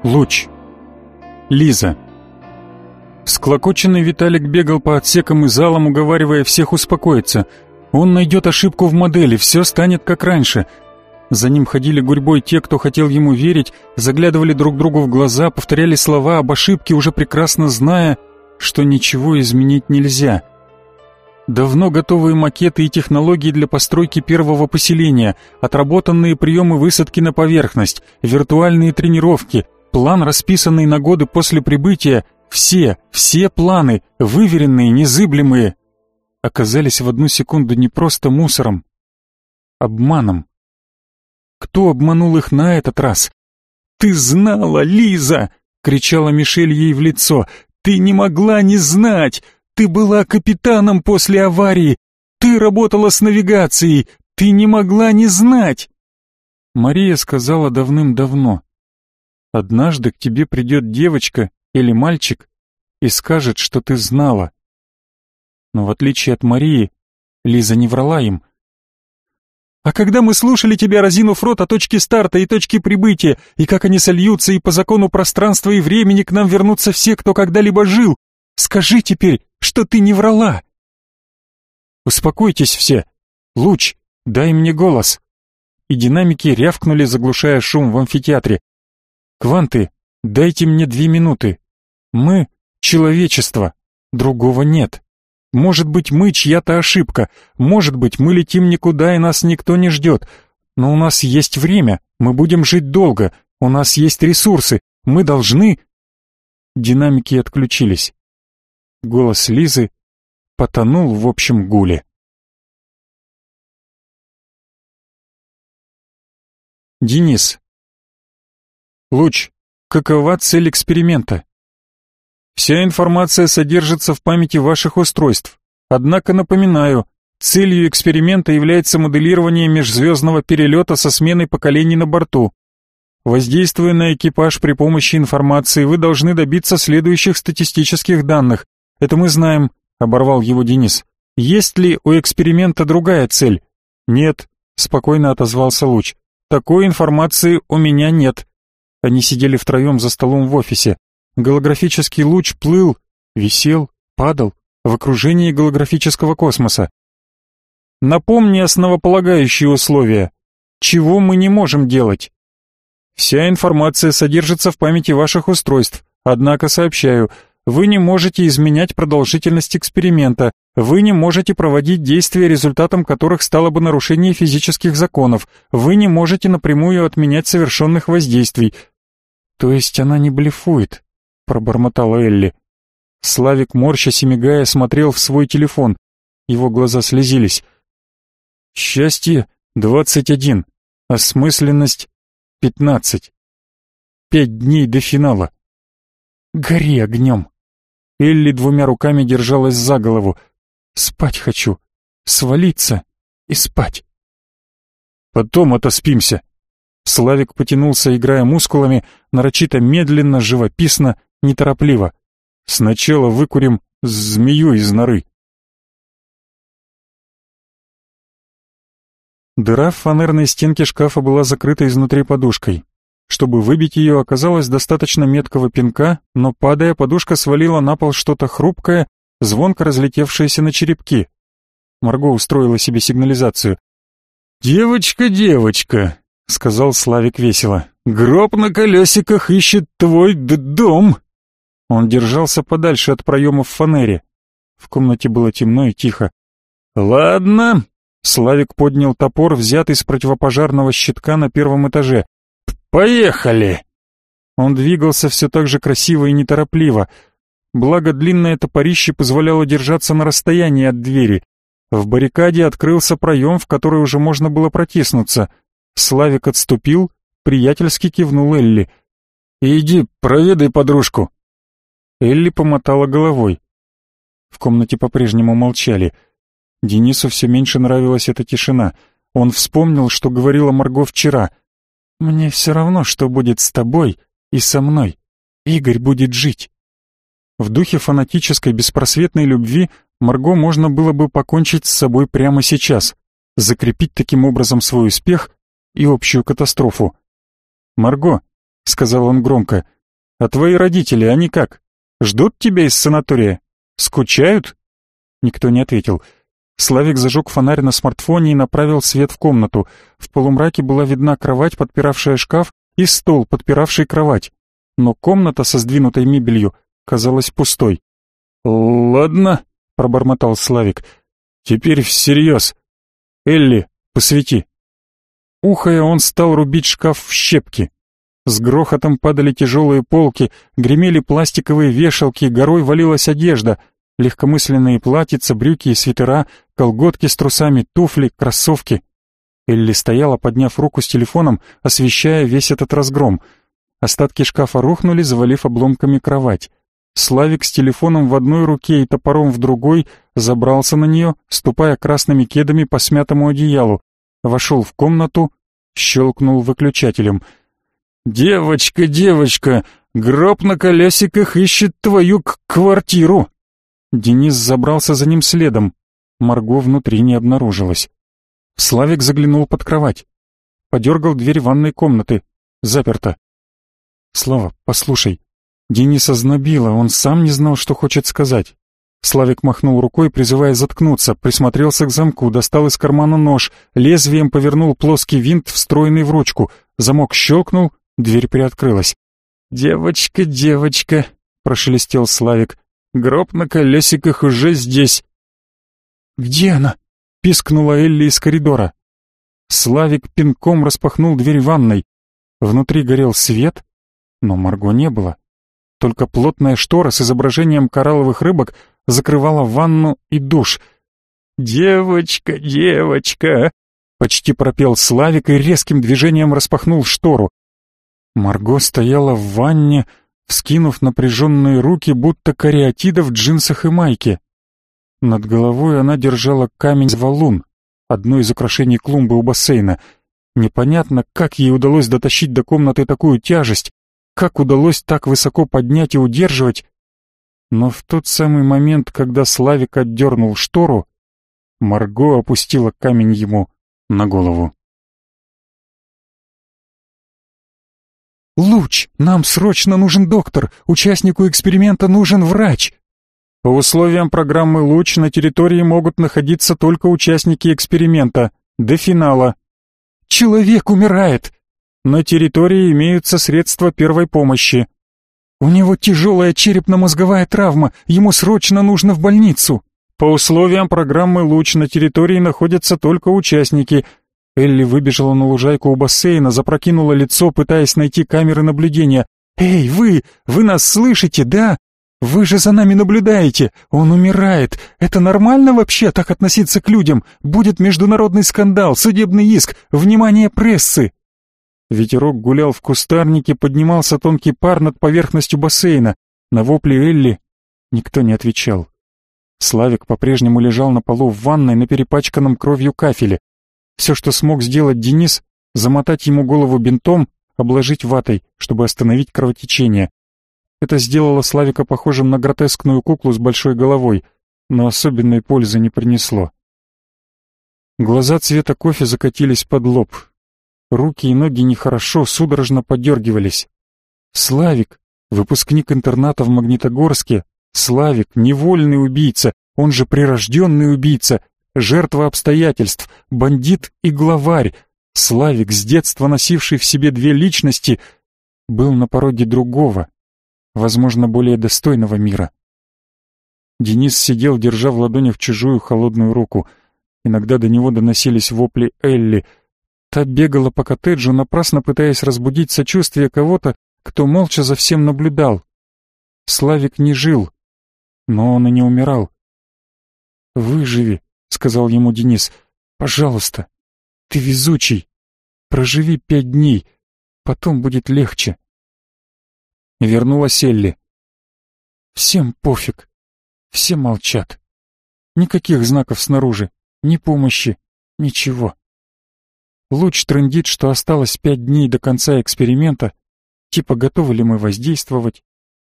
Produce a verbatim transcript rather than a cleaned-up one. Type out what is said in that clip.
Луч. Лиза. Всклокоченный Виталик бегал по отсекам и залам, уговаривая всех успокоиться. Он найдет ошибку в модели, все станет как раньше. За ним ходили гурьбой те, кто хотел ему верить, заглядывали друг другу в глаза, повторяли слова об ошибке, уже прекрасно зная, что ничего изменить нельзя. Давно готовые макеты и технологии для постройки первого поселения, отработанные приемы высадки на поверхность, виртуальные тренировки, план, расписанный на годы после прибытия, все, все планы, выверенные, незыблемые, оказались в одну секунду не просто мусором, обманом. Кто обманул их на этот раз? «Ты знала, Лиза!» — кричала Мишель ей в лицо. «Ты не могла не знать! Ты была капитаном после аварии! Ты работала с навигацией! Ты не могла не знать!» Мария сказала давным-давно: «Однажды к тебе придет девочка или мальчик и скажет, что ты знала». Но в отличие от Марии, Лиза не врала им. «А когда мы слушали тебя, разинув рот, о точке старта и точке прибытия, и как они сольются, и по закону пространства и времени к нам вернутся все, кто когда-либо жил, скажи теперь, что ты не врала!» «Успокойтесь все! Луч, дай мне голос!» И динамики рявкнули, заглушая шум в амфитеатре. «Кванты, дайте мне две минуты. Мы — человечество, другого нет. Может быть, мы чья-то ошибка, может быть, мы летим никуда и нас никто не ждет, но у нас есть время, мы будем жить долго, у нас есть ресурсы, мы должны...» Динамики отключились. Голос Лизы потонул в общем гуле. Денис. Луч, какова цель эксперимента? Вся информация содержится в памяти ваших устройств. Однако, напоминаю, целью эксперимента является моделирование межзвездного перелета со сменой поколений на борту. Воздействуя на экипаж при помощи информации, вы должны добиться следующих статистических данных. Это мы знаем, оборвал его Денис. Есть ли у эксперимента другая цель? Нет, спокойно отозвался Луч. Такой информации у меня нет. Они сидели втроем за столом в офисе. Голографический луч плыл, висел, падал в окружении голографического космоса. Напомни основополагающие условия. Чего мы не можем делать? Вся информация содержится в памяти ваших устройств, однако сообщаю, вы не можете изменять продолжительность эксперимента, вы не можете проводить действия, результатом которых стало бы нарушение физических законов, вы не можете напрямую отменять совершенных воздействий. То есть она не блефует, пробормотала Элли. Славик, морщась и мигая, смотрел в свой телефон. Его глаза слезились. Счастье двадцать один, осмысленность пятнадцать. Пять дней до финала. Гори огнем. Элли двумя руками держалась за голову. Спать хочу, свалиться и спать. Потом отоспимся. Славик потянулся, играя мускулами, нарочито медленно, живописно, неторопливо. Сначала выкурим змею из норы. Дыра в фанерной стенке шкафа была закрыта изнутри подушкой. Чтобы выбить ее, оказалось достаточно меткого пинка, но, падая, подушка свалила на пол что-то хрупкое, звонко разлетевшееся на черепки. Марго устроила себе сигнализацию. «Девочка, девочка!» — сказал Славик весело. «Гроб на колесиках ищет твой дом!» Он держался подальше от проема в фанере. В комнате было темно и тихо. «Ладно!» — Славик поднял топор, взятый с противопожарного щитка на первом этаже. «Поехали!» Он двигался все так же красиво и неторопливо. Благо, длинное топорище позволяло держаться на расстоянии от двери. В баррикаде открылся проем, в который уже можно было протиснуться. Славик отступил, приятельски кивнул Элли. «Иди, проведай подружку». Элли помотала головой. В комнате по-прежнему молчали. Денису все меньше нравилась эта тишина. Он вспомнил, что говорила Марго вчера. «Мне все равно, что будет с тобой и со мной. Игорь будет жить». В духе фанатической беспросветной любви Марго можно было бы покончить с собой прямо сейчас, закрепить таким образом свой успех и общую катастрофу. «Марго», — сказал он громко, А твои родители, они как? Ждут тебя из санатория? Скучают?» Никто не ответил. Славик зажег фонарь на смартфоне и направил свет в комнату. В полумраке была видна кровать, подпиравшая шкаф, и стол, подпиравший кровать. Но комната со сдвинутой мебелью казалась пустой. «Ладно», — пробормотал Славик. «Теперь всерьез. Элли, посвети». Ухая, он стал рубить шкаф в щепки. С грохотом падали тяжелые полки, гремели пластиковые вешалки, горой валилась одежда. Легкомысленные платьица, брюки и свитера, колготки с трусами, туфли, кроссовки. Элли стояла, подняв руку с телефоном, освещая весь этот разгром. Остатки шкафа рухнули, завалив обломками кровать. Славик с телефоном в одной руке и топором в другой забрался на нее, ступая красными кедами по смятому одеялу. Вошел в комнату, щелкнул выключателем. «Девочка, девочка, гроб на колесиках ищет твою к квартиру!» Денис забрался за ним следом. Марго внутри не обнаружилась. Славик заглянул под кровать. Подергал дверь ванной комнаты. Заперта. «Слава, послушай». Дениса знобило, он сам не знал, что хочет сказать. Славик махнул рукой, призывая заткнуться, присмотрелся к замку, достал из кармана нож, лезвием повернул плоский винт, встроенный в ручку. Замок щелкнул, дверь приоткрылась. «Девочка, девочка», — прошелестел Славик, — «гроб на колесиках уже здесь». «Где она?» — пискнула Элли из коридора. Славик пинком распахнул дверь ванной. Внутри горел свет, но Марго не было. Только плотная штора с изображением коралловых рыбок закрывала ванну и душ. «Девочка, девочка!» — почти пропел Славик и резким движением распахнул штору. Марго стояла в ванне, вскинув напряженные руки, будто кариатида в джинсах и майке. Над головой она держала камень-валун, одно из украшений клумбы у бассейна. Непонятно, как ей удалось дотащить до комнаты такую тяжесть, как удалось так высоко поднять и удерживать. Но в тот самый момент, когда Славик отдернул штору, Марго опустила камень ему на голову. «Луч, нам срочно нужен доктор, участнику эксперимента нужен врач!» По условиям программы «Луч» на территории могут находиться только участники эксперимента, до финала. «Человек умирает!» На территории имеются средства первой помощи. «У него тяжелая черепно-мозговая травма, ему срочно нужно в больницу!» По условиям программы «Луч» на территории находятся только участники. Элли выбежала на лужайку у бассейна, запрокинула лицо, пытаясь найти камеры наблюдения. «Эй, вы! Вы нас слышите, да? Вы же за нами наблюдаете! Он умирает! Это нормально вообще так относиться к людям? Будет международный скандал, судебный иск, внимание прессы!» Ветерок гулял в кустарнике, поднимался тонкий пар над поверхностью бассейна. На вопли Элли никто не отвечал. Славик по-прежнему лежал на полу в ванной на перепачканном кровью кафеле. Все, что смог сделать Денис, замотать ему голову бинтом, обложить ватой, чтобы остановить кровотечение. Это сделало Славика похожим на гротескную куклу с большой головой, но особенной пользы не принесло. Глаза цвета кофе закатились под лоб. Руки и ноги нехорошо, судорожно подергивались. Славик, выпускник интерната в Магнитогорске, Славик, невольный убийца, он же прирожденный убийца, жертва обстоятельств, бандит и главарь. Славик, с детства носивший в себе две личности, был на пороге другого, возможно, более достойного мира. Денис сидел, держа в ладонях чужую холодную руку. Иногда до него доносились вопли Элли. Та бегала по коттеджу, напрасно пытаясь разбудить сочувствие кого-то, кто молча за всем наблюдал. Славик не жил, но он и не умирал. «Выживи», — сказал ему Денис, — «пожалуйста, ты везучий, проживи пять дней, потом будет легче». Вернулась Элли. «Всем пофиг, все молчат. Никаких знаков снаружи, ни помощи, ничего. Луч трындит, что осталось пять дней до конца эксперимента, типа готовы ли мы воздействовать,